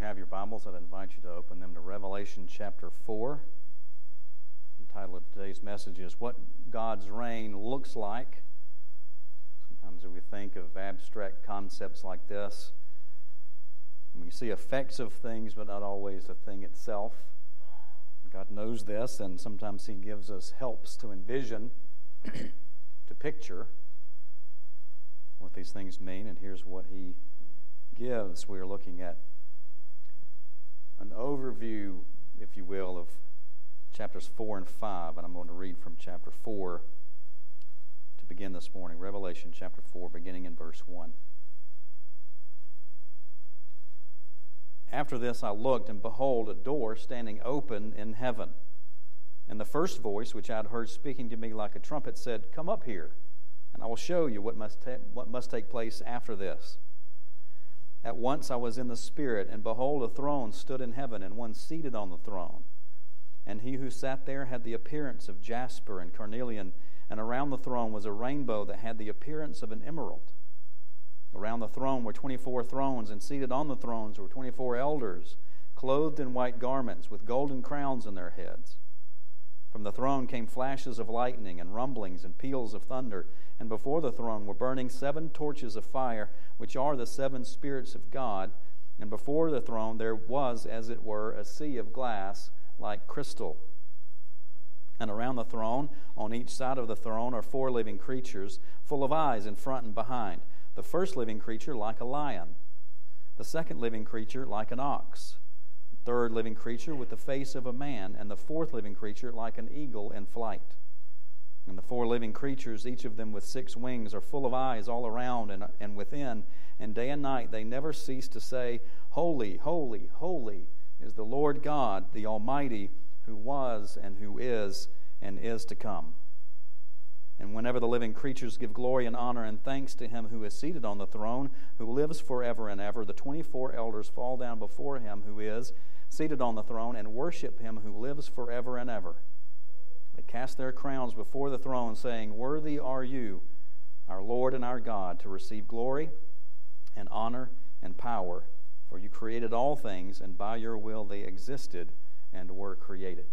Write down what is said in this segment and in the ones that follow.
have your Bibles, I'd invite you to open them to Revelation chapter 4. The title of today's message is What God's Reign Looks Like. Sometimes we think of abstract concepts like this. We see effects of things, but not always the thing itself. God knows this, and sometimes He gives us helps to envision, to picture what these things mean, and here's what He gives. We are looking at an overview, if you will, of chapters 4 and 5, and I'm going to read from chapter 4 to begin this morning. Revelation chapter 4, beginning in verse 1. After this I looked, and behold, a door standing open in heaven. And the first voice, which I had heard speaking to me like a trumpet, said, "Come up here, and I will show you what must take place after this." At once I was in the Spirit, and behold, a throne stood in heaven, and one seated on the throne. And he who sat there had the appearance of jasper and carnelian, and around the throne was a rainbow that had the appearance of an emerald. Around the throne were 24 thrones, and seated on the thrones were 24 elders, clothed in white garments, with golden crowns on their heads. From the throne came flashes of lightning, and rumblings, and peals of thunder. And before the throne were burning 7 torches of fire, which are the 7 spirits of God. And before the throne there was, as it were, a sea of glass like crystal. And around the throne, on each side of the throne, are 4 living creatures, full of eyes in front and behind. The first living creature like a lion, the second living creature like an ox, the third living creature with the face of a man, and the fourth living creature like an eagle in flight. And the 4 living creatures, each of them with 6 wings, are full of eyes all around and within, and day and night they never cease to say, "Holy, holy, holy is the Lord God, the Almighty, who was and who is to come." And whenever the living creatures give glory and honor and thanks to Him who is seated on the throne, who lives forever and ever, the 24 elders fall down before Him who is seated on the throne and worship Him who lives forever and ever. They cast their crowns before the throne, saying, "Worthy are you, our Lord and our God, to receive glory and honor and power, for you created all things, and by your will they existed and were created."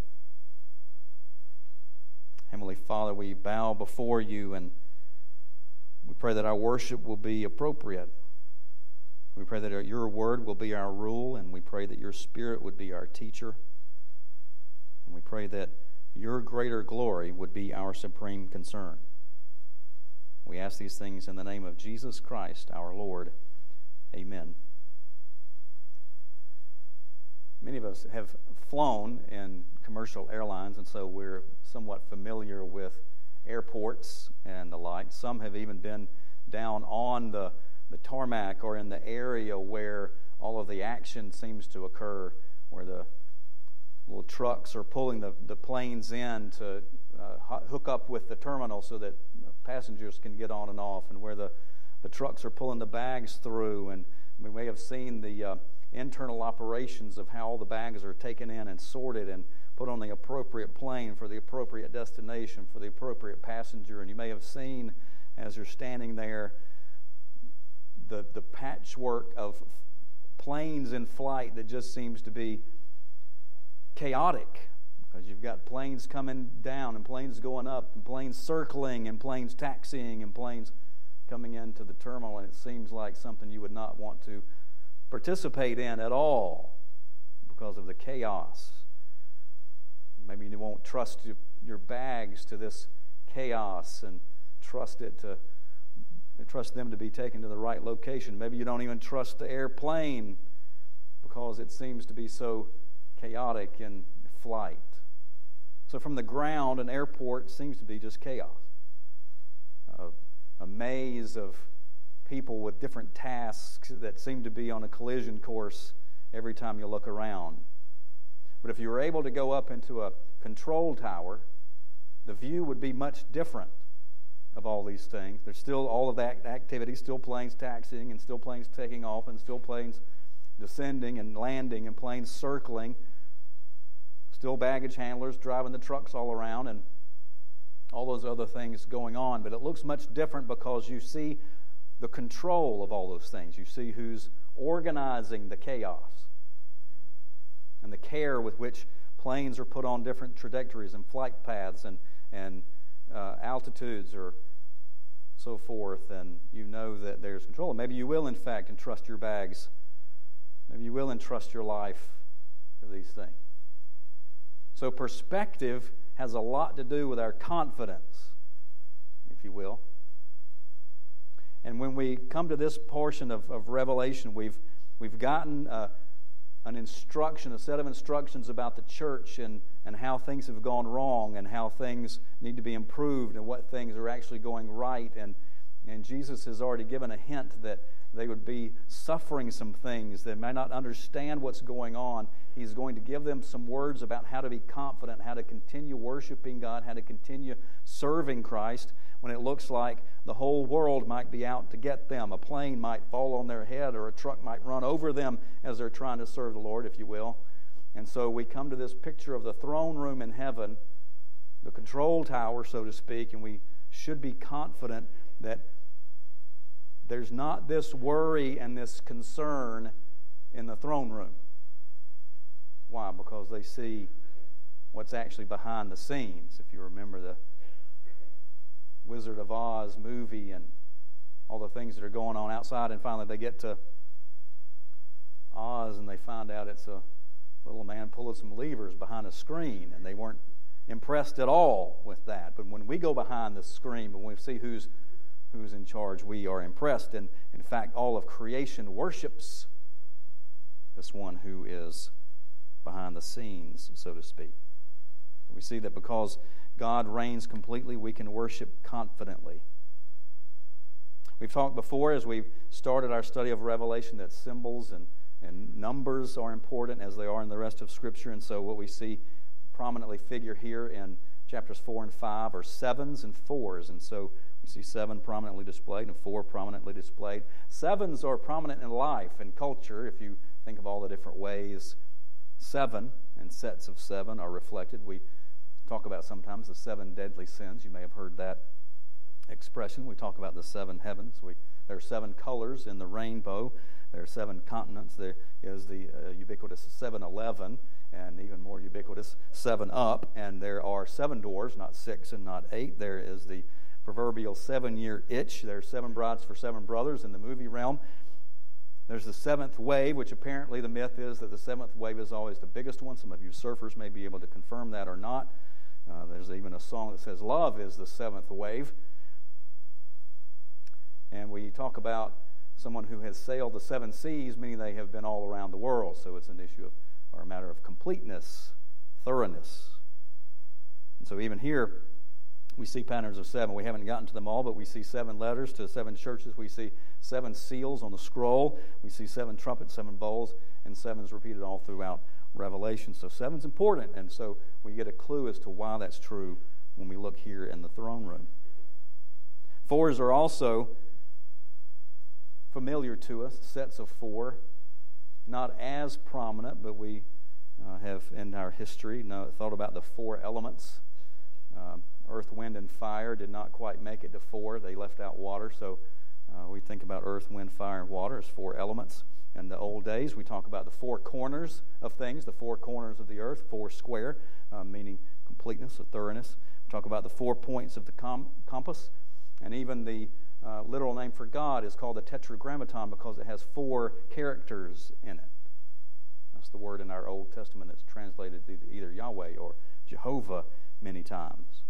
Heavenly Father, we bow before you, and we pray that our worship will be appropriate. We pray that your word will be our rule, and we pray that your Spirit would be our teacher. And we pray that your greater glory would be our supreme concern. We ask these things in the name of Jesus Christ, our Lord. Amen. Many of us have flown in commercial airlines, and so we're somewhat familiar with airports and the like. Some have even been down on the tarmac or in the area where all of the action seems to occur, where the little trucks are pulling the planes in to hook up with the terminal so that passengers can get on and off, and where the trucks are pulling the bags through. And we may have seen the internal operations of how all the bags are taken in and sorted and put on the appropriate plane for the appropriate destination for the appropriate passenger. And you may have seen, as you're standing there, the patchwork of planes in flight that just seems to be chaotic, because you've got planes coming down and planes going up and planes circling and planes taxiing and planes coming into the terminal, and it seems like something you would not want to participate in at all because of the chaos. Maybe you won't trust your bags to this chaos and trust them to be taken to the right location. Maybe you don't even trust the airplane because it seems to be so chaotic in flight. So from the ground, an airport seems to be just chaos. A maze of people with different tasks that seem to be on a collision course every time you look around. But if you were able to go up into a control tower, the view would be much different of all these things. There's still all of that activity, still planes taxiing and still planes taking off and still planes descending and landing and planes circling, still baggage handlers driving the trucks all around and all those other things going on. But it looks much different because you see the control of all those things. You see who's organizing the chaos. and the care with which planes are put on different trajectories and flight paths and altitudes or so forth, and you know that there's control. Maybe you will, in fact, entrust your bags. Maybe you will entrust your life to these things. So perspective has a lot to do with our confidence, if you will. And when we come to this portion of Revelation, we've gotten an instruction, a set of instructions about the church and how things have gone wrong and how things need to be improved and what things are actually going right. And Jesus has already given a hint that they would be suffering some things. They may not understand what's going on. He's going to give them some words about how to be confident, how to continue worshiping God, how to continue serving Christ when it looks like the whole world might be out to get them. A plane might fall on their head or a truck might run over them as they're trying to serve the Lord, if you will. And so we come to this picture of the throne room in heaven, the control tower, so to speak, and we should be confident that there's not this worry and this concern in the throne room. Why? Because they see what's actually behind the scenes. If you remember the Wizard of Oz movie and all the things that are going on outside, and finally they get to Oz and they find out it's a little man pulling some levers behind a screen, and they weren't impressed at all with that. But when we go behind the screen, when we see who's in charge, we are impressed. And in fact, all of creation worships this one who is behind the scenes, so to speak. We see that because God reigns completely, we can worship confidently. We've talked before, as we've started our study of Revelation, that symbols and numbers are important as they are in the rest of Scripture. And so what we see prominently figure here in chapters 4 and 5 are 7s and 4s. And so we see 7 prominently displayed and 4 prominently displayed. 7s are prominent in life and culture. If you think of all the different ways 7 and sets of 7 are reflected. We talk about sometimes the 7 deadly sins. You may have heard that expression. We talk about the 7 heavens. There are 7 colors in the rainbow. There are 7 continents. There is the ubiquitous 7-Eleven, and even more ubiquitous 7-Up. And there are 7 doors, not 6 and not 8. There is the proverbial 7-year itch. There are 7 brides for 7 brothers in the movie realm. There's the 7th wave, which apparently the myth is that the 7th wave is always the biggest one. Some of you surfers may be able to confirm that or not. There's even a song that says love is the 7th wave. And we talk about someone who has sailed the 7 seas, meaning they have been all around the world. So it's an issue of, or a matter of completeness, thoroughness. And so even here, we see patterns of 7. We haven't gotten to them all, but we see 7 letters to 7 churches. We see 7 seals on the scroll. We see 7 trumpets, 7 bowls, and 7 is repeated all throughout Revelation. So 7's important, and so we get a clue as to why that's true when we look here in the throne room. 4s are also familiar to us, sets of 4. Not as prominent, but we have in our history thought about the 4 elements. Earth, wind, and fire did not quite make it to 4. They left out water, so we think about earth, wind, fire, and water as 4 elements. In the old days, we talk about the 4 corners of things, the 4 corners of the earth, 4 square, meaning completeness or thoroughness. We talk about the 4 points of the compass, and even the literal name for God is called the Tetragrammaton because it has 4 characters in it. That's the word in our Old Testament that's translated either Yahweh or Jehovah many times.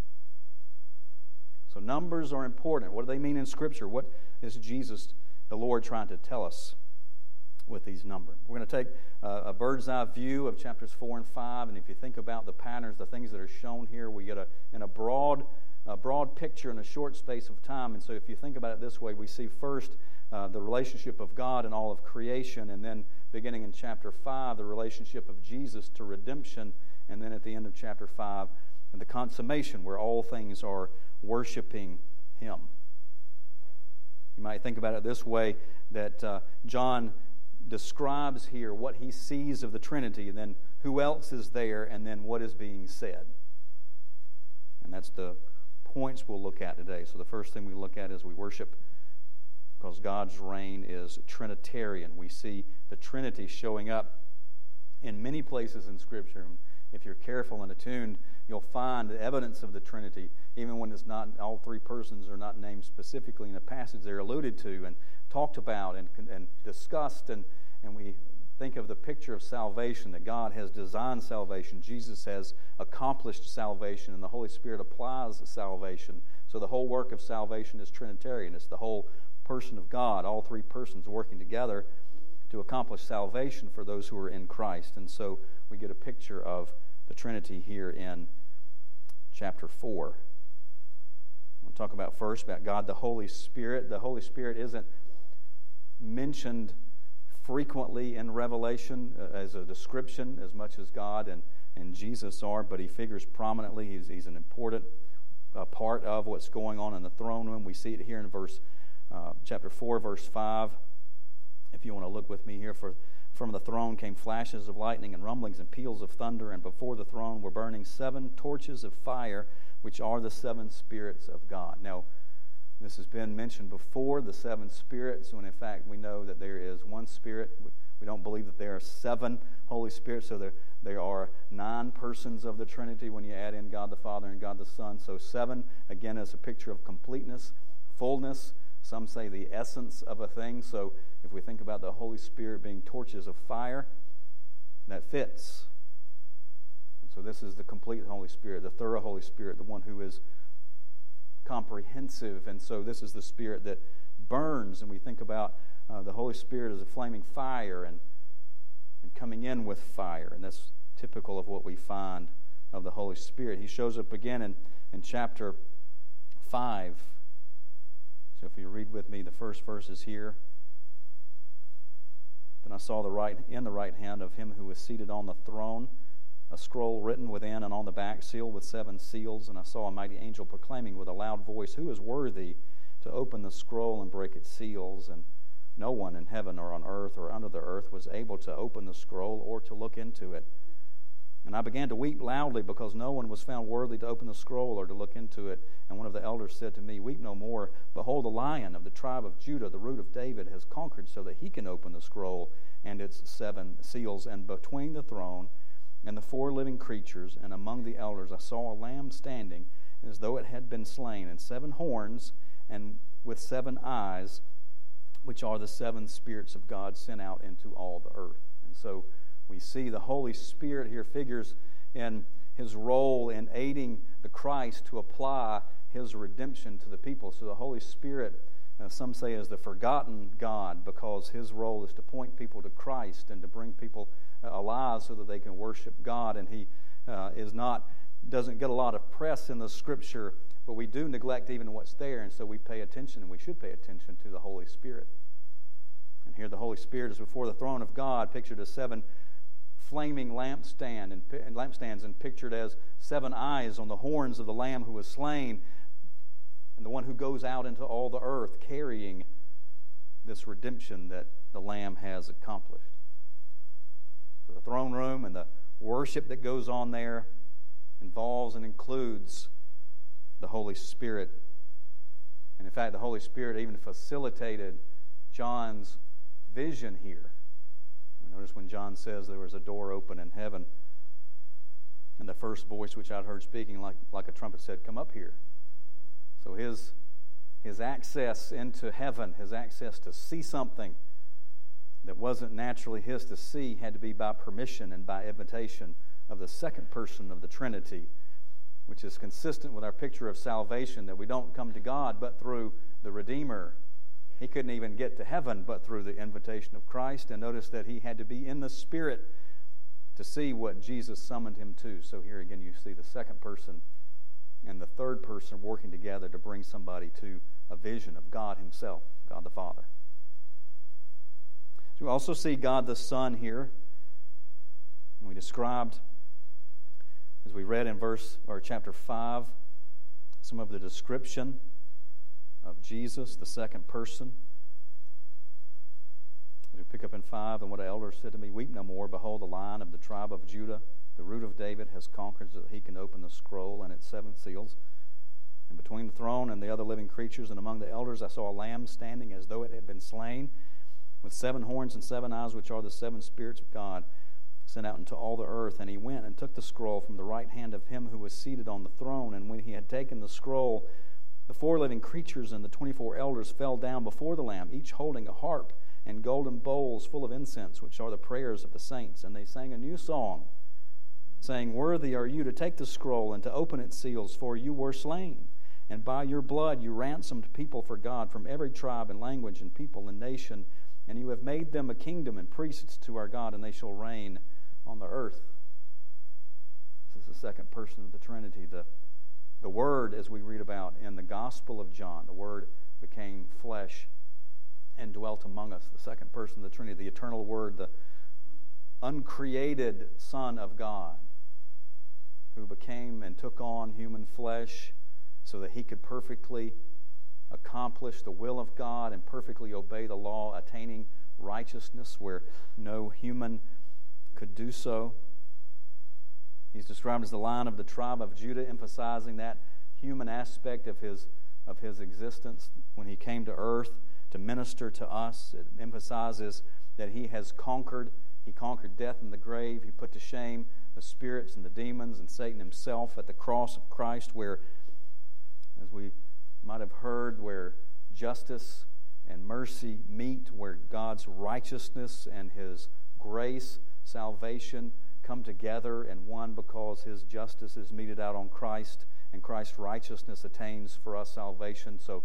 So numbers are important. What do they mean in Scripture? What is Jesus, the Lord, trying to tell us with these numbers? We're going to take a bird's eye view of chapters 4 and 5, and if you think about the patterns, the things that are shown here, we get a broad picture in a short space of time. And so if you think about it this way, we see first the relationship of God and all of creation, and then beginning in chapter 5, the relationship of Jesus to redemption, and then at the end of chapter 5, the consummation where all things are worshiping Him. You might think about it this way, that John describes here what he sees of the Trinity, and then who else is there, and then what is being said. And that's the points we'll look at today. So the first thing we look at is we worship because God's reign is Trinitarian. We see the Trinity showing up In many places in Scripture, if you're careful and attuned, you'll find evidence of the Trinity, even when it's not, all three persons are not named specifically in a passage. They're alluded to and talked about and discussed, and we think of the picture of salvation, that God has designed salvation, Jesus has accomplished salvation, and the Holy Spirit applies salvation. So the whole work of salvation is Trinitarian. It's the whole person of God, all three persons working together to accomplish salvation for those who are in Christ. And so we get a picture of the Trinity here in chapter 4. We'll talk about first about God the Holy Spirit. The Holy Spirit isn't mentioned frequently in Revelation as a description as much as God and Jesus are, but he figures prominently. He's an important part of what's going on in the throne room. We see it here in chapter 4, verse 5. If you want to look with me here, from the throne came flashes of lightning and rumblings and peals of thunder, and before the throne were burning 7 torches of fire, which are the 7 spirits of God. Now, this has been mentioned before, the 7 spirits, when in fact we know that there is one Spirit. We don't believe that there are 7 Holy Spirits, so there are 9 persons of the Trinity when you add in God the Father and God the Son. So 7, again, is a picture of completeness, fullness. Some say the essence of a thing. So if we think about the Holy Spirit being torches of fire, that fits. And so this is the complete Holy Spirit, the thorough Holy Spirit, the one who is comprehensive. And so this is the Spirit that burns, and we think about the Holy Spirit as a flaming fire and coming in with fire, and that's typical of what we find of the Holy Spirit. He shows up again in chapter 5. So if you read with me the first verses here. Then I saw in the right hand of him who was seated on the throne a scroll written within and on the back, sealed with 7 seals. And I saw a mighty angel proclaiming with a loud voice, "Who is worthy to open the scroll and break its seals?" And no one in heaven or on earth or under the earth was able to open the scroll or to look into it. And I began to weep loudly because no one was found worthy to open the scroll or to look into it. And one of the elders said to me, "Weep no more. Behold, the Lion of the tribe of Judah, the root of David, has conquered so that he can open the scroll and its 7 seals." And between the throne and the 4 living creatures and among the elders I saw a lamb standing as though it had been slain, and 7 horns and with 7 eyes, which are the 7 spirits of God sent out into all the earth. And so we see the Holy Spirit here figures in his role in aiding the Christ to apply his redemption to the people. So the Holy Spirit, some say, is the forgotten God, because his role is to point people to Christ and to bring people alive so that they can worship God. And he doesn't get a lot of press in the Scripture, but we do neglect even what's there, and so we pay attention, and we should pay attention to the Holy Spirit. And here the Holy Spirit is before the throne of God, pictured as 7 flaming lampstands and pictured as 7 eyes on the horns of the Lamb who was slain, and the one who goes out into all the earth carrying this redemption that the Lamb has accomplished. So the throne room and the worship that goes on there involves and includes the Holy Spirit. And in fact, the Holy Spirit even facilitated John's vision here. Notice when John says there was a door open in heaven, and the first voice which I'd heard speaking like a trumpet said, "Come up here." So his access into heaven, his access to see something that wasn't naturally his to see, had to be by permission and by invitation of the second person of the Trinity, which is consistent with our picture of salvation, that we don't come to God but through the Redeemer. He couldn't even get to heaven but through the invitation of Christ. And notice that he had to be in the Spirit to see what Jesus summoned him to. So here again you see the second person and the third person working together to bring somebody to a vision of God himself, God the Father. So we also see God the Son here. And we described, as we read in chapter 5, some of the description of Jesus, the second person. As we pick up in 5, "And what an elder said to me, Weep no more. Behold, the Lion of the tribe of Judah, the root of David, has conquered so that he can open the scroll and its 7 seals. And between the throne and the other living creatures and among the elders I saw a lamb standing as though it had been slain, with 7 horns and 7 eyes, which are the 7 spirits of God, sent out into all the earth. And he went and took the scroll from the right hand of him who was seated on the throne. And when he had taken the scroll, the 4 living creatures and the 24 elders fell down before the Lamb, each holding a harp and golden bowls full of incense, which are the prayers of the saints. And they sang a new song, saying, "Worthy are you to take the scroll and to open its seals, for you were slain. And by your blood you ransomed people for God from every tribe and language and people and nation. And you have made them a kingdom and priests to our God, and they shall reign on the earth." This is the second person of the Trinity. The Word, as we read about in the Gospel of John, the Word became flesh and dwelt among us. The second person of the Trinity, the eternal Word, the uncreated Son of God, who became and took on human flesh so that he could perfectly accomplish the will of God and perfectly obey the law, attaining righteousness where no human could do so. He's described as the Lion of the tribe of Judah, emphasizing that human aspect of his existence when he came to earth to minister to us. It emphasizes that he has conquered. He conquered death and the grave. He put to shame the spirits and the demons and Satan himself at the cross of Christ, where, as we might have heard, where justice and mercy meet, where God's righteousness and his grace, salvation, come together in one, because his justice is meted out on Christ and Christ's righteousness attains for us salvation. So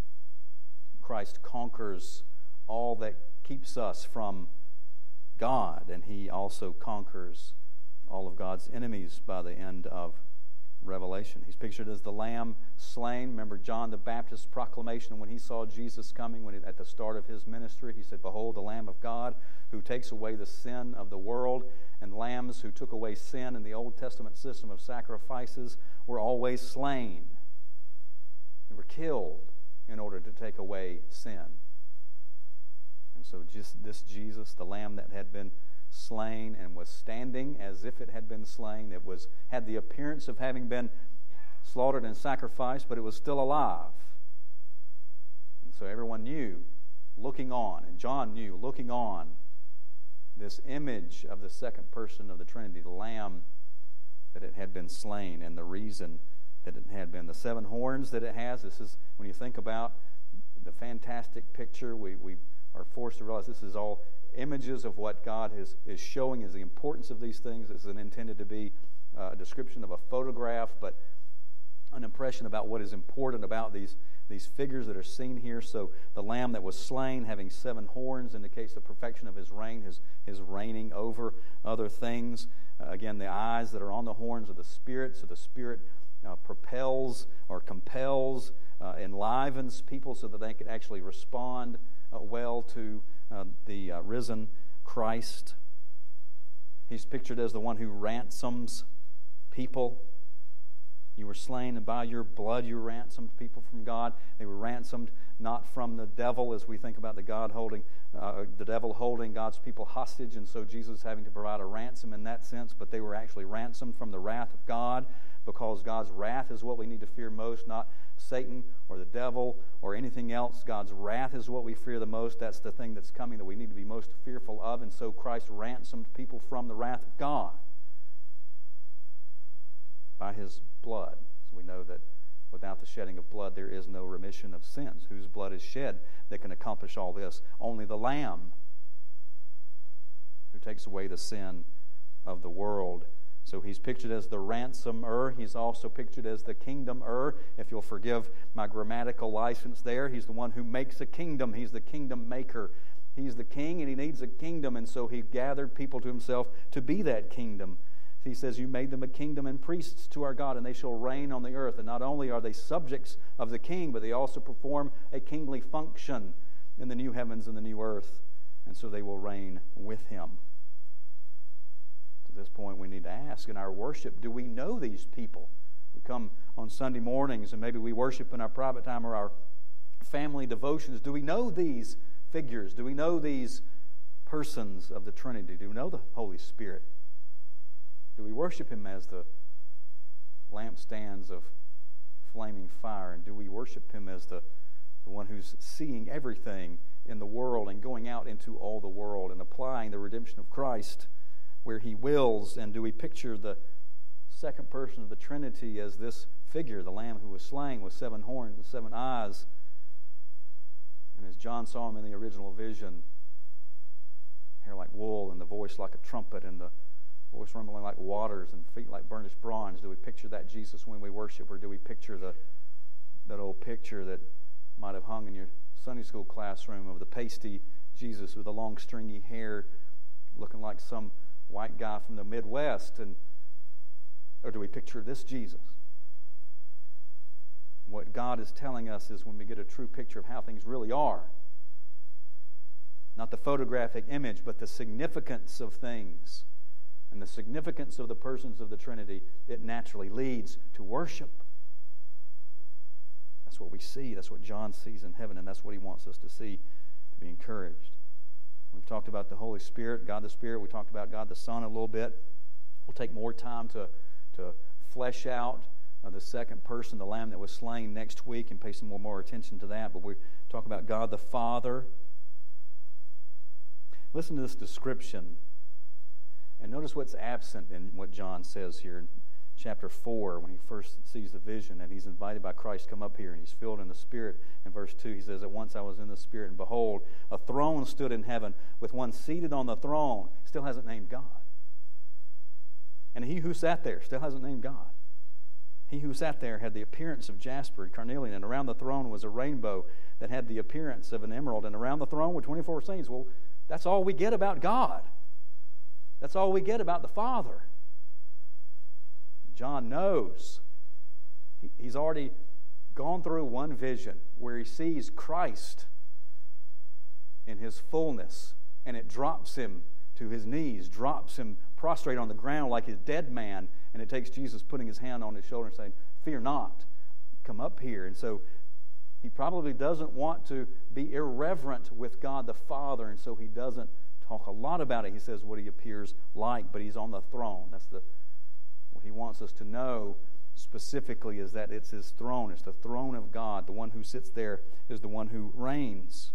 Christ conquers all that keeps us from God, and he also conquers all of God's enemies by the end of Revelation. He's pictured as the Lamb slain. Remember John the Baptist's proclamation when he saw Jesus coming, at the start of his ministry, he said, "Behold, the Lamb of God who takes away the sin of the world." And lambs who took away sin in the Old Testament system of sacrifices were always slain. They were killed in order to take away sin. And so just this Jesus, the Lamb that had been slain and was standing as if it had been slain, had the appearance of having been slaughtered and sacrificed, but it was still alive. And so everyone knew, looking on, and John knew, looking on, this image of the second person of the Trinity, the Lamb, that it had been slain, and the reason that it had been. The 7 horns that it has, this is, when you think about the fantastic picture, we are forced to realize this is all images of what God is showing as the importance of these things. This isn't intended to be a description of a photograph, but an impression about what is important about these figures that are seen here. So the Lamb that was slain, having 7 horns, indicates the perfection of his reign, his reigning over other things. Again, the eyes that are on the horns of the Spirit. So the Spirit propels or compels, enlivens people so that they can actually respond well to the risen Christ. He's pictured as the one who ransoms people. You were slain, and by your blood you ransomed people from God. They were ransomed not from the devil, as we think about the devil holding God's people hostage, and so Jesus having to provide a ransom in that sense. But they were actually ransomed from the wrath of God, because God's wrath is what we need to fear most, not Satan or the devil or anything else. God's wrath is what we fear the most. That's the thing that's coming that we need to be most fearful of. And so Christ ransomed people from the wrath of God by his blood. So we know that without the shedding of blood there is no remission of sins. Whose blood is shed that can accomplish all this? Only the Lamb, who takes away the sin of the world. So he's pictured as the ransomer. He's also pictured as the kingdomer. If you'll forgive my grammatical license there, he's the one who makes a kingdom. He's the kingdom maker. He's the king, and he needs a kingdom, and so he gathered people to himself to be that kingdom. He says, "You made them a kingdom and priests to our God, and they shall reign on the earth." And not only are they subjects of the king, but they also perform a kingly function in the new heavens and the new earth. And so they will reign with him. At this point, we need to ask in our worship, do we know these people? We come on Sunday mornings and maybe we worship in our private time or our family devotions. Do we know these figures? Do we know these persons of the Trinity? Do we know the Holy Spirit? Do we worship him as the lampstands of flaming fire? And do we worship him as the one who's seeing everything in the world and going out into all the world and applying the redemption of Christ where he wills? And do we picture the second person of the Trinity as this figure, the Lamb who was slain with 7 horns and 7 eyes? And as John saw him in the original vision, hair like wool and the voice like a trumpet and the voice rumbling like waters and feet like burnished bronze. Do we picture that Jesus when we worship, or do we picture that old picture that might have hung in your Sunday school classroom of the pasty Jesus with the long stringy hair looking like some white guy from the Midwest? Or do we picture this Jesus? What God is telling us is when we get a true picture of how things really are, not the photographic image, but the significance of things and the significance of the persons of the Trinity, it naturally leads to worship. That's what we see. That's what John sees in heaven, and that's what he wants us to see, to be encouraged. We've talked about the Holy Spirit, God the Spirit. We talked about God the Son a little bit. We'll take more time to flesh out the second person, the Lamb that was slain, next week, and pay some more attention to that. But we talk about God the Father. Listen to this description, and notice what's absent in what John says here in chapter 4 when he first sees the vision, and he's invited by Christ to come up here, and he's filled in the Spirit. In verse 2, he says, "At once I was in the Spirit, and behold, a throne stood in heaven, with one seated on the throne." Still hasn't named God. And he who sat there still hasn't named God. He who sat there had the appearance of jasper and carnelian, and around the throne was a rainbow that had the appearance of an emerald, and around the throne were 24 saints. Well, that's all we get about God. That's all we get about the Father. John knows. He's already gone through one vision where he sees Christ in his fullness, and it drops him to his knees, drops him prostrate on the ground like a dead man, and it takes Jesus putting his hand on his shoulder and saying, "Fear not, come up here." And so he probably doesn't want to be irreverent with God the Father, and so he doesn't talk a lot about it. He says what he appears like, but he's on the throne. That's what he wants us to know specifically, is that it's his throne. It's the throne of God. The one who sits there is the one who reigns.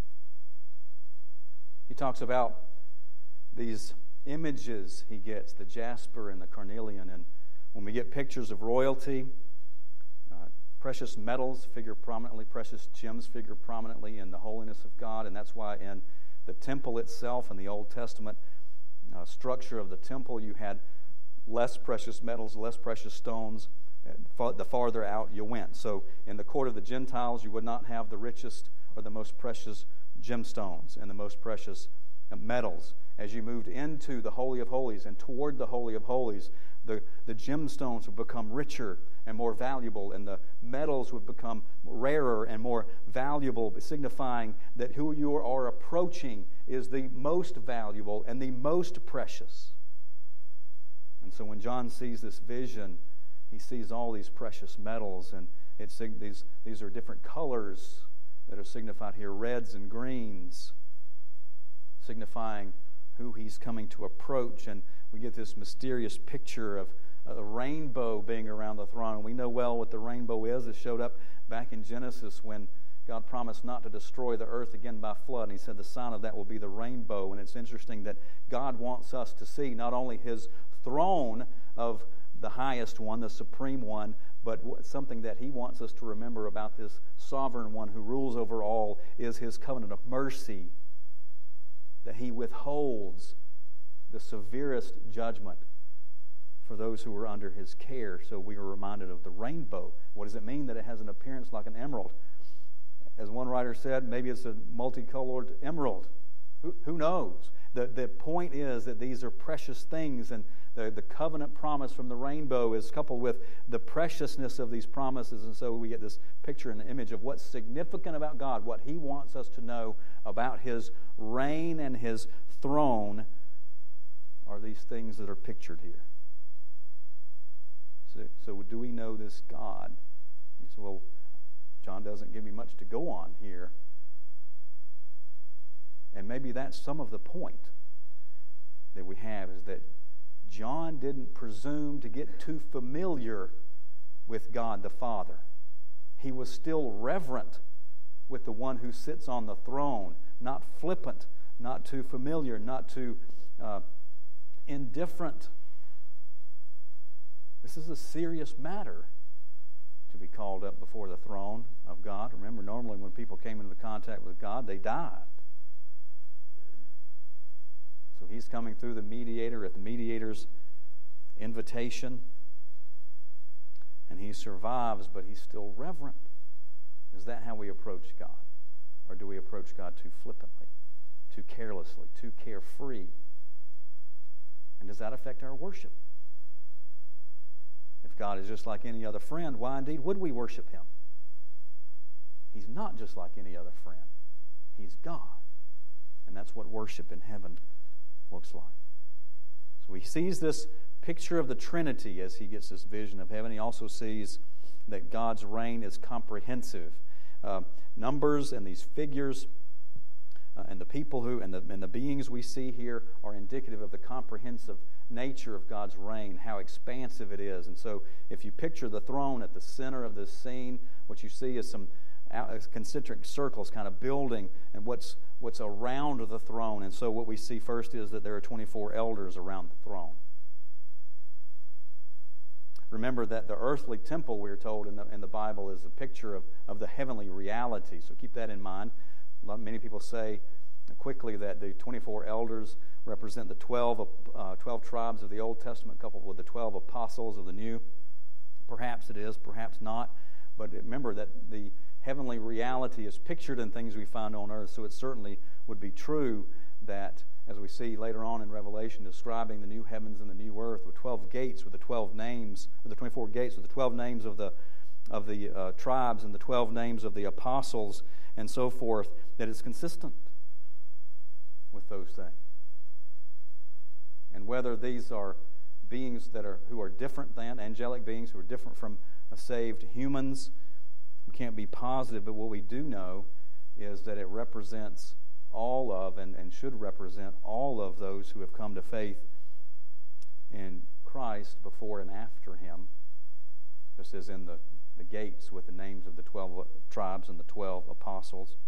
He talks about these images he gets, the jasper and the carnelian. And when we get pictures of royalty, precious metals figure prominently, precious gems figure prominently in the holiness of God. And that's why in the temple itself, in the Old Testament structure of the temple, you had less precious metals, less precious stones, the farther out you went. So in the court of the Gentiles, you would not have the richest or the most precious gemstones and the most precious metals. As you moved into the Holy of Holies and toward the Holy of Holies, the gemstones would become richer and more valuable, and the metals would become rarer and more valuable, signifying that who you are approaching is the most valuable and the most precious. And so when John sees this vision, he sees all these precious metals, and these are different colors that are signified here, reds and greens, signifying who he's coming to approach. And we get this mysterious picture of a rainbow being around the throne. We know well what the rainbow is. It showed up back in Genesis when God promised not to destroy the earth again by flood, and he said the sign of that will be the rainbow. And it's interesting that God wants us to see not only his throne of the highest one, the supreme one, but something that he wants us to remember about this sovereign one who rules over all is his covenant of mercy, that he withholds the severest judgment for those who are under his care. So we are reminded of the rainbow. What does it mean that it has an appearance like an emerald? As one writer said, maybe it's a multicolored emerald. Who knows? The point is that these are precious things, and the covenant promise from the rainbow is coupled with the preciousness of these promises. And so we get this picture and image of what's significant about God, what he wants us to know about his reign and his throne are these things that are pictured here. So do we know this God? You say, well, John doesn't give me much to go on here. And maybe that's some of the point that we have, is that John didn't presume to get too familiar with God the Father. He was still reverent with the one who sits on the throne, not flippant, not too familiar, not too indifferent. This is a serious matter to be called up before the throne of God. Remember, normally when people came into contact with God, they died. So he's coming through the mediator at the mediator's invitation, and he survives, but he's still reverent. Is that how we approach God? Or do we approach God too flippantly, too carelessly, too carefree? And does that affect our worship? If God is just like any other friend, why indeed would we worship him? He's not just like any other friend. He's God. And that's what worship in heaven looks like. So he sees this picture of the Trinity as he gets this vision of heaven. He also sees that God's reign is comprehensive. Numbers and these figures and the people who and the beings we see here are indicative of the comprehensive nature of God's reign, how expansive it is. And so if you picture the throne at the center of this scene, what you see is some concentric circles kind of building and what's around the throne. And so what we see first is that there are 24 elders around the throne. Remember that the earthly temple, we're told in the Bible, is a picture of the heavenly reality. So keep that in mind. Many people say quickly that the 24 elders represent the 12 tribes of the Old Testament coupled with the 12 apostles of the New. Perhaps it is, perhaps not. But remember that the heavenly reality is pictured in things we find on earth. So it certainly would be true that, as we see later on in Revelation, describing the new heavens and the new earth with 12 gates with the 12 names, with the 24 gates with the 12 names of the tribes and the 12 names of the apostles and so forth, that it's consistent with those things. And whether these are beings who are different than angelic beings, who are different from saved humans, we can't be positive, but what we do know is that it represents all of and should represent all of those who have come to faith in Christ before and after him, just as in the gates with the names of the 12 tribes and the 12 apostles.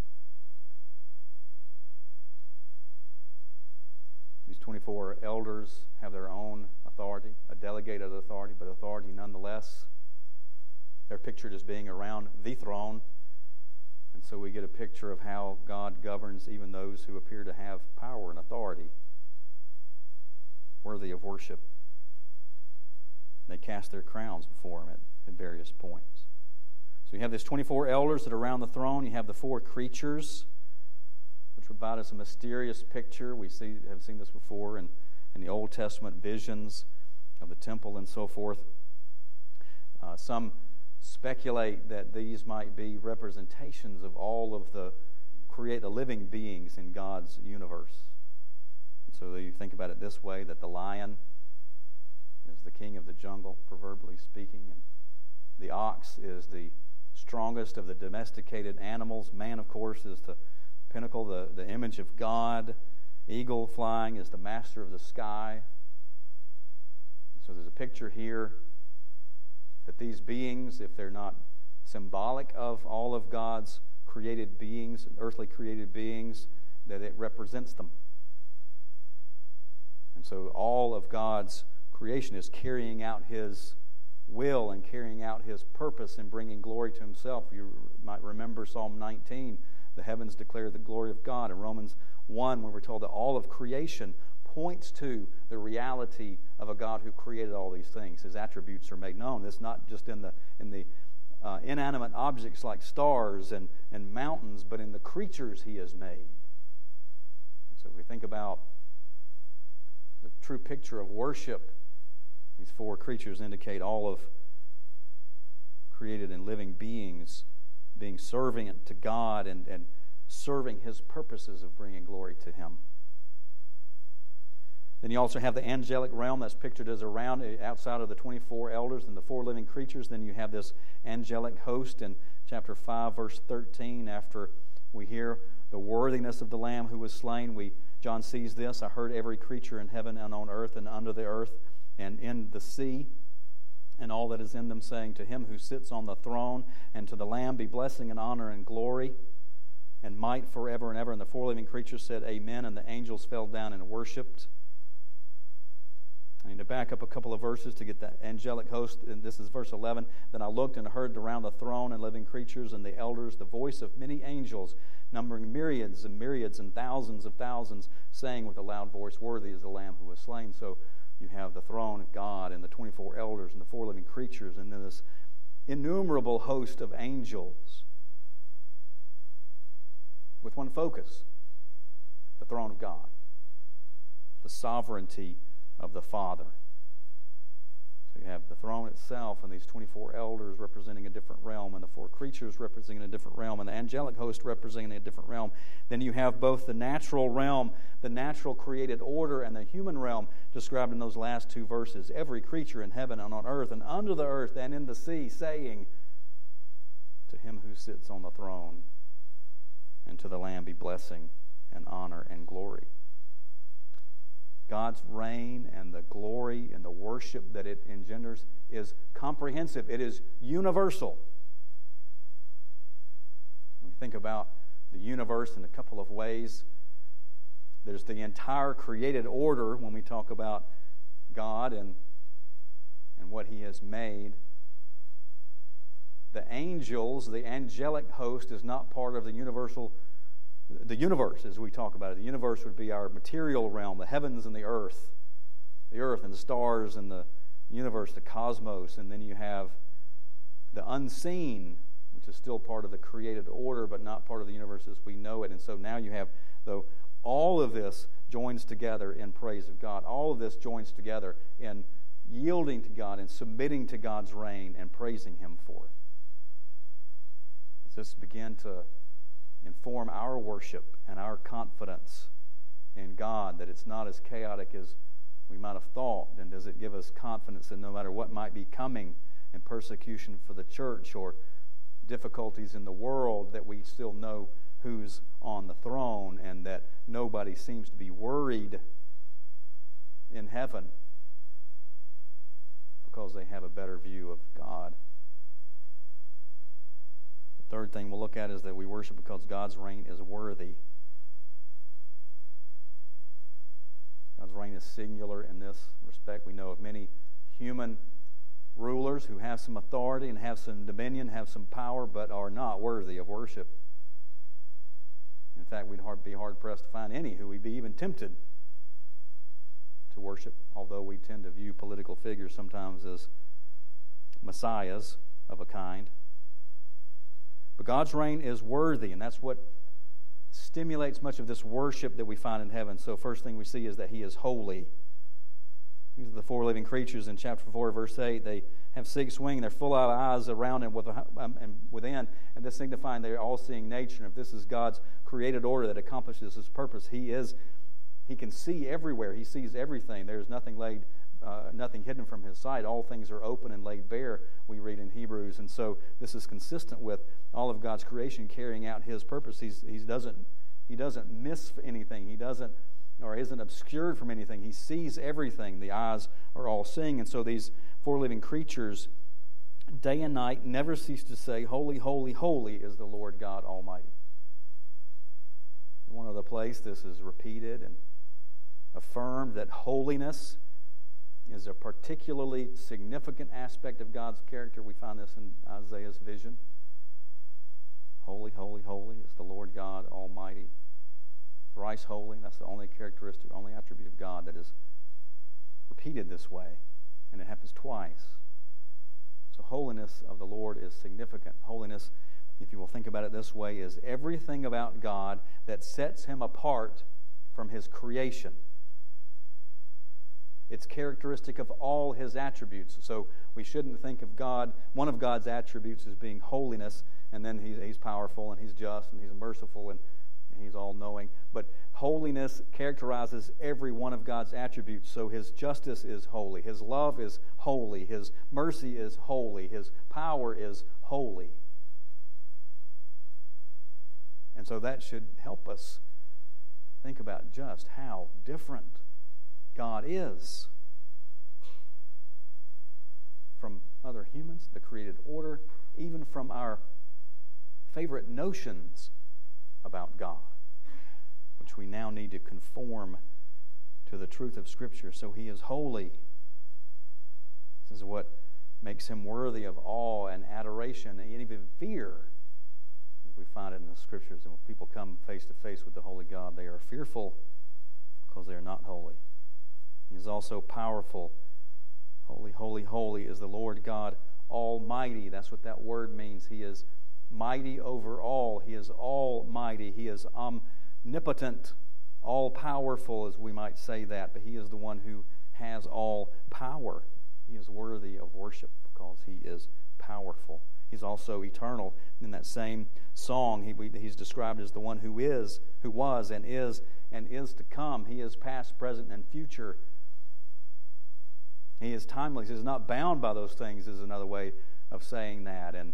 These 24 elders have their own authority, a delegated authority, but authority nonetheless. They're pictured as being around the throne. And so we get a picture of how God governs even those who appear to have power and authority worthy of worship. They cast their crowns before him at various points. So you have these 24 elders that are around the throne. You have the 4 creatures, which provide us a mysterious picture. We have seen this before in the Old Testament visions of the temple and so forth. Some speculate that these might be representations of all of the living beings in God's universe. And so you think about it this way, that the lion is the king of the jungle, proverbially speaking, and the ox is the strongest of the domesticated animals. Man, of course, is the pinnacle, the image of God. Eagle flying is the master of the sky. So there's a picture here that these beings, if they're not symbolic of all of God's created beings, earthly created beings, that it represents them. And so all of God's creation is carrying out his will and carrying out his purpose and bringing glory to himself. You might remember Psalm 19, the heavens declare the glory of God. In Romans 1, when we're told that all of creation points to the reality of a God who created all these things. His attributes are made known. It's not just in the inanimate objects like stars and mountains, but in the creatures he has made. And so if we think about the true picture of worship, these 4 creatures indicate all of created and living beings being servant to God and serving his purposes of bringing glory to him. Then you also have the angelic realm that's pictured as around, outside of the 24 elders and the 4 living creatures. Then you have this angelic host in chapter 5, verse 13. After we hear the worthiness of the Lamb who was slain, John sees this. I heard every creature in heaven and on earth and under the earth and in the sea and all that is in them, saying, to him who sits on the throne and to the Lamb be blessing and honor and glory and might forever and ever. And the 4 living creatures said, Amen. And the angels fell down and worshipped. back up a couple of verses to get the angelic host, and this is verse 11. Then I looked and heard around the throne and living creatures and the elders the voice of many angels, numbering myriads and myriads and thousands of thousands, saying with a loud voice, "Worthy is the Lamb who was slain." So you have the throne of God and the 24 elders and the 4 living creatures, and then this innumerable host of angels with one focus: the throne of God, the sovereignty of the Father. So you have the throne itself and these 24 elders representing a different realm, and the 4 creatures representing a different realm, and the angelic host representing a different realm. Then you have both the natural realm, the natural created order, and the human realm described in those last 2 verses. Every creature in heaven and on earth and under the earth and in the sea saying, "To him who sits on the throne and to the Lamb be blessing and honor and glory." God's reign and the glory and the worship that it engenders is comprehensive. It is universal. When we think about the universe in a couple of ways, there's the entire created order when we talk about God and what He has made. The angels, the angelic host, is not part of the universe as we talk about it. The universe would be our material realm, the heavens and the earth and the stars and the universe, the cosmos. And then you have the unseen, which is still part of the created order, but not part of the universe as we know it. And so now you have, though, all of this joins together in praise of God. All of this joins together in yielding to God and submitting to God's reign and praising Him for it. Does this begin to inform our worship and our confidence in God, that it's not as chaotic as we might have thought? And does it give us confidence that no matter what might be coming in persecution for the church or difficulties in the world, that we still know who's on the throne and that nobody seems to be worried in heaven because they have a better view of God? Third thing we'll look at is that we worship because God's reign is worthy. God's reign is singular in this respect. We know of many human rulers who have some authority and have some dominion, have some power, but are not worthy of worship. In fact, we'd be hard-pressed to find any who would be even tempted to worship, although we tend to view political figures sometimes as messiahs of a kind. But God's reign is worthy, and that's what stimulates much of this worship that we find in heaven. So first thing we see is that He is holy. These are the 4 living creatures in chapter 4, verse 8. They have 6 wings. They're full of eyes around and within, and this signifying they're all-seeing nature. And if this is God's created order that accomplishes His purpose, He can see everywhere. He sees everything. There's nothing hidden from His sight. All things are open and laid bare, we read in Hebrews. And so this is consistent with all of God's creation carrying out His purpose. He doesn't miss anything. He doesn't, or isn't obscured from anything. He sees everything. The eyes are all seeing. And so these 4 living creatures, day and night, never cease to say, "Holy, holy, holy is the Lord God Almighty." In one other place, this is repeated and affirmed, that holiness is a particularly significant aspect of God's character. We find this in Isaiah's vision. Holy, holy, holy is the Lord God Almighty. Thrice holy, that's the only characteristic, only attribute of God that is repeated this way, and it happens twice. So holiness of the Lord is significant. Holiness, if you will think about it this way, is everything about God that sets Him apart from His creation. It's characteristic of all His attributes. So we shouldn't think of God, one of God's attributes as being holiness, and then He's powerful and He's just and He's merciful and He's all-knowing. But holiness characterizes every one of God's attributes. So His justice is holy. His love is holy. His mercy is holy. His power is holy. And so that should help us think about just how different God is from other humans, the created order, even from our favorite notions about God, which we now need to conform to the truth of Scripture. So He is holy. This is what makes him worthy of awe and adoration and even fear, as we find it in the Scriptures. And when people come face to face with the holy God, they are fearful because they are not holy. He is also powerful. Holy, holy, holy is the Lord God Almighty. That's what that word means. He is mighty over all. He is almighty. He is omnipotent, all-powerful, as we might say that. But He is the one who has all power. He is worthy of worship because He is powerful. He's also eternal. In that same song, He's described as the one who is, who was, and is to come. He is past, present, and future. He is timeless. He is not bound by those things, is another way of saying that. And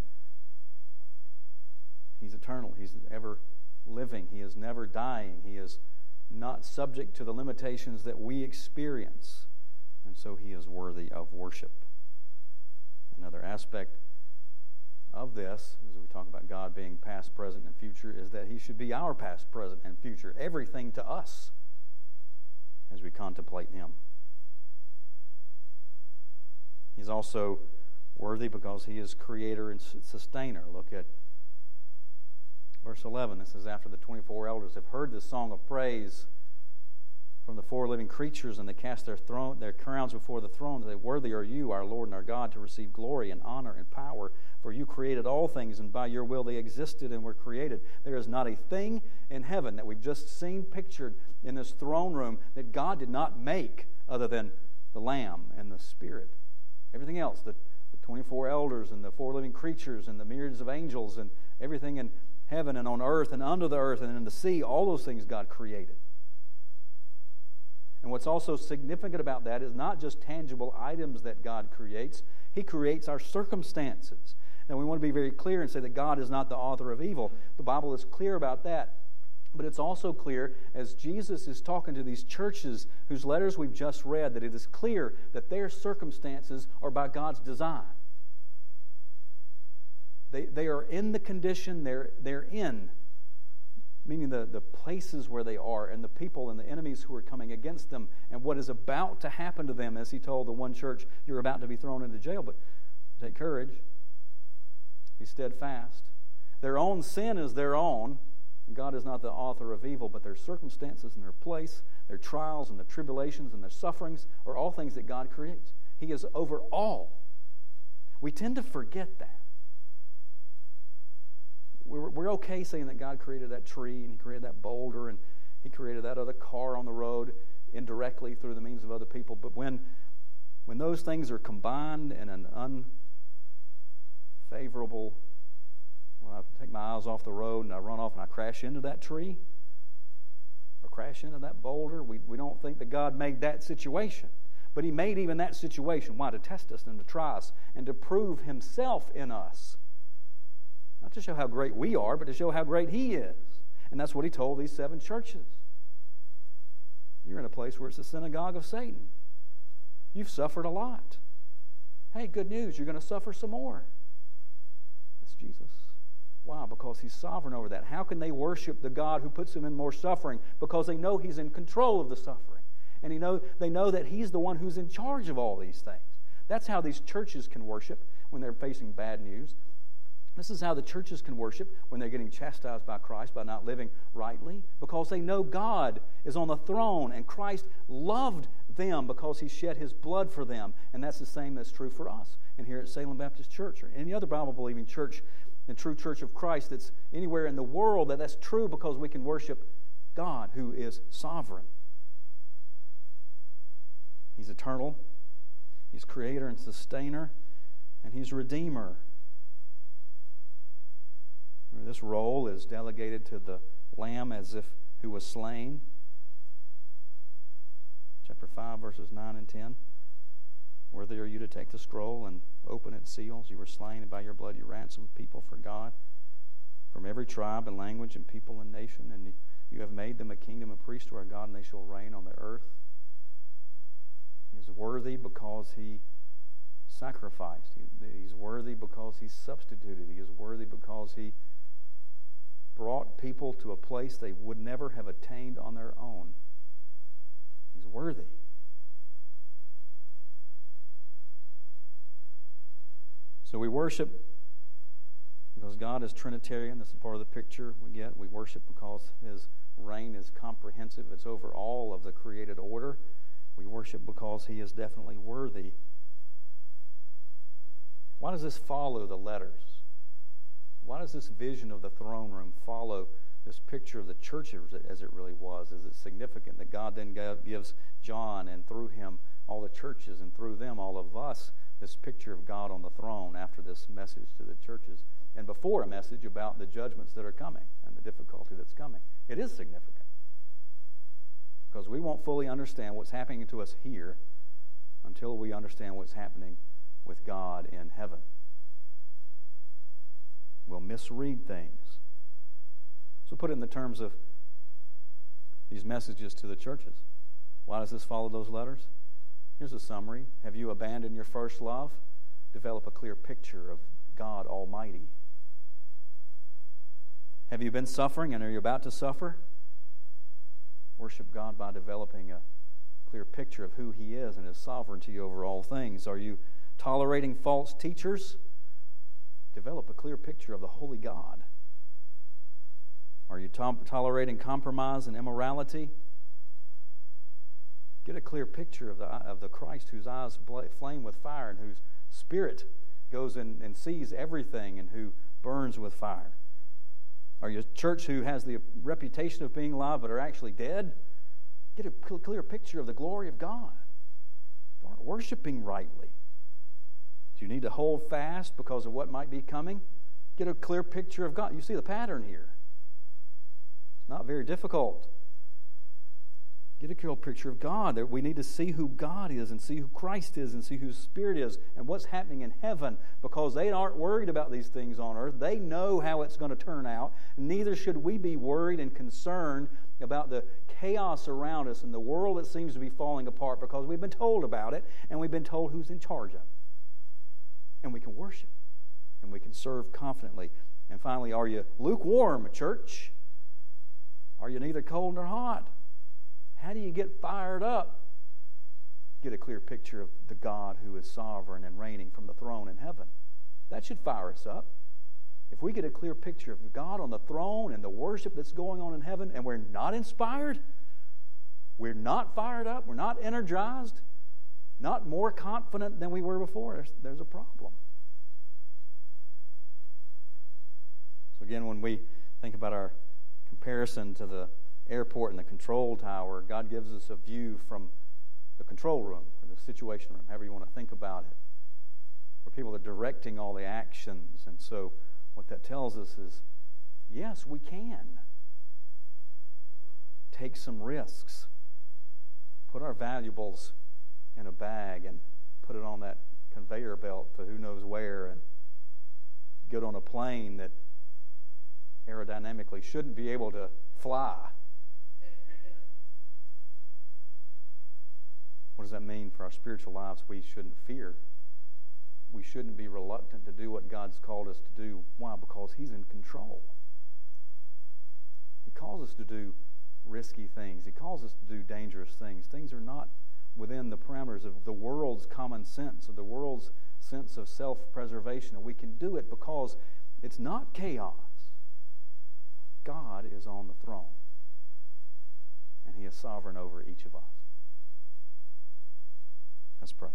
He's eternal. He's ever living. He is never dying. He is not subject to the limitations that we experience. And so He is worthy of worship. Another aspect of this, as we talk about God being past, present, and future, is that He should be our past, present, and future. Everything to us as we contemplate Him. He's also worthy because He is creator and sustainer. Look at verse 11. This is after the 24 elders have heard this song of praise from the four living creatures, and they cast their crowns before the throne. They say, "Worthy are you, our Lord and our God, to receive glory and honor and power. For you created all things, and by your will they existed and were created. There is not a thing in heaven that we've just seen pictured in this throne room that God did not make other than the Lamb and the Spirit." Everything else, the 24 elders and the four living creatures and the myriads of angels and everything in heaven and on earth and under the earth and in the sea, all those things God created. And what's also significant about that is not just tangible items that God creates. He creates our circumstances. Now, we want to be very clear and say that God is not the author of evil. The Bible is clear about that. But it's also clear, as Jesus is talking to these churches whose letters we've just read, that it is clear that their circumstances are by God's design. They are in the condition they're in, meaning the places where they are and the people and the enemies who are coming against them and what is about to happen to them, as He told the one church, "You're about to be thrown into jail, but take courage, be steadfast." Their own sin is their own. God is not the author of evil, but their circumstances and their place, their trials and their tribulations and their sufferings are all things that God creates. He is over all. We tend to forget that. We're okay saying that God created that tree and He created that boulder and He created that other car on the road indirectly through the means of other people. But when those things are combined in an unfavorable, when I take my eyes off the road and I run off and I crash into that tree or crash into that boulder, we don't think that God made that situation. But He made even that situation. Why? To test us and to try us and to prove Himself in us. Not to show how great we are, but to show how great He is. And that's what He told these 7 churches. You're in a place where it's the synagogue of Satan. You've suffered a lot. Hey, good news, you're going to suffer some more. That's Jesus. Why? Because He's sovereign over that. How can they worship the God who puts them in more suffering? Because they know He's in control of the suffering. And they know that He's the one who's in charge of all these things. That's how these churches can worship when they're facing bad news. This is how the churches can worship when they're getting chastised by Christ by not living rightly, because they know God is on the throne and Christ loved them because He shed His blood for them. And that's the same that's true for us. And here at Salem Baptist Church or any other Bible-believing church, the true church of Christ that's anywhere in the world, that's true because we can worship God who is sovereign. He's eternal, He's creator and sustainer, and He's redeemer. This role is delegated to the Lamb as if who was slain. Chapter 5, verses 9 and 10. "Worthy are you to take the scroll and open its seals. You were slain, and by your blood you ransomed people for God from every tribe and language and people and nation. And you have made them a kingdom and priests to our God, and they shall reign on the earth." He is worthy because He sacrificed. He's worthy because He substituted. He is worthy because He brought people to a place they would never have attained on their own. He's worthy. So we worship because God is Trinitarian. That's part of the picture we get. We worship because His reign is comprehensive. It's over all of the created order. We worship because He is definitely worthy. Why does this follow the letters? Why does this vision of the throne room follow this picture of the church as it really was? Is it significant that God then gives John, and through him all the churches, and through them all of us, this picture of God on the throne after this message to the churches, and before a message about the judgments that are coming and the difficulty that's coming? It is significant because we won't fully understand what's happening to us here until we understand what's happening with God in heaven. We'll misread things. So put it in the terms of these messages to the churches. Why does this follow those letters? Here's a summary. Have you abandoned your first love? Develop a clear picture of God Almighty. Have you been suffering and are you about to suffer? Worship God by developing a clear picture of who He is and His sovereignty over all things. Are you tolerating false teachers? Develop a clear picture of the holy God. Are you tolerating compromise and immorality? Get a clear picture of the Christ whose eyes flame with fire and whose spirit goes in and sees everything and who burns with fire. Are you a church who has the reputation of being alive but are actually dead? Get a clear picture of the glory of God. Start worshiping rightly. Do you need to hold fast because of what might be coming? Get a clear picture of God. You see the pattern here. It's not very difficult. Get a clear picture of God. That we need to see who God is and see who Christ is and see who Spirit is and what's happening in heaven, because they aren't worried about these things on earth. They know how it's going to turn out. Neither should we be worried and concerned about the chaos around us and the world that seems to be falling apart, because we've been told about it and we've been told who's in charge of it. And we can worship and we can serve confidently. And finally, are you lukewarm, church? Are you neither cold nor hot? How do you get fired up? Get a clear picture of the God who is sovereign and reigning from the throne in heaven. That should fire us up. If we get a clear picture of God on the throne and the worship that's going on in heaven, and we're not inspired, we're not fired up, we're not energized, not more confident than we were before, there's a problem. So again, when we think about our comparison to the airport and the control tower, God gives us a view from the control room or the situation room, however you want to think about it, where people are directing all the actions. And so what that tells us is, yes, we can take some risks, put our valuables in a bag and put it on that conveyor belt to who knows where, and get on a plane that aerodynamically shouldn't be able to fly. What does that mean for our spiritual lives? We shouldn't fear. We shouldn't be reluctant to do what God's called us to do. Why? Because He's in control. He calls us to do risky things. He calls us to do dangerous things. Things are not within the parameters of the world's common sense, or the world's sense of self-preservation. And we can do it because it's not chaos. God is on the throne, and He is sovereign over each of us. Let's pray.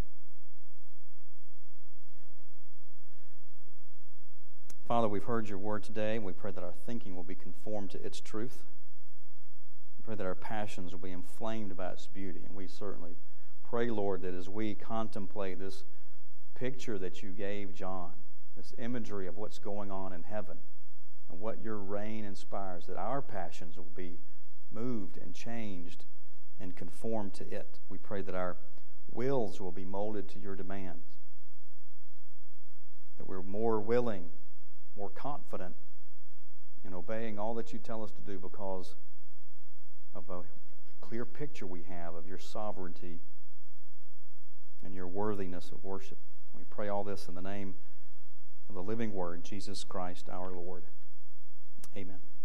Father, we've heard Your word today, and we pray that our thinking will be conformed to its truth. We pray that our passions will be inflamed by its beauty, and we certainly pray, Lord, that as we contemplate this picture that You gave John, this imagery of what's going on in heaven and what Your reign inspires, that our passions will be moved and changed and conformed to it. We pray that our wills will be molded to Your demands, that we're more willing, more confident in obeying all that You tell us to do because of a clear picture we have of Your sovereignty and Your worthiness of worship. We pray all this in the name of the living Word, Jesus Christ our Lord. Amen.